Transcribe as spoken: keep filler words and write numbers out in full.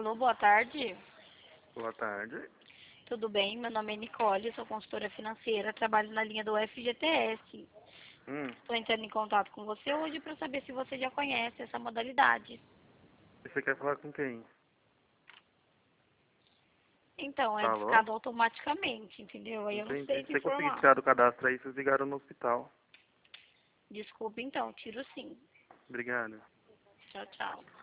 Alô, boa tarde. Boa tarde. Tudo bem? Meu nome é Nicole, sou consultora financeira, trabalho na linha do F G T S. Hum, Estou entrando em contato com você hoje para saber se você já conhece essa modalidade. você quer falar com quem? Então, é Alô? discado automaticamente, entendeu? Aí eu não Entendi. sei Se te você conseguir informar. tirar do cadastro aí, vocês ligaram no hospital. Desculpe então, tiro sim. Obrigado. Tchau, tchau.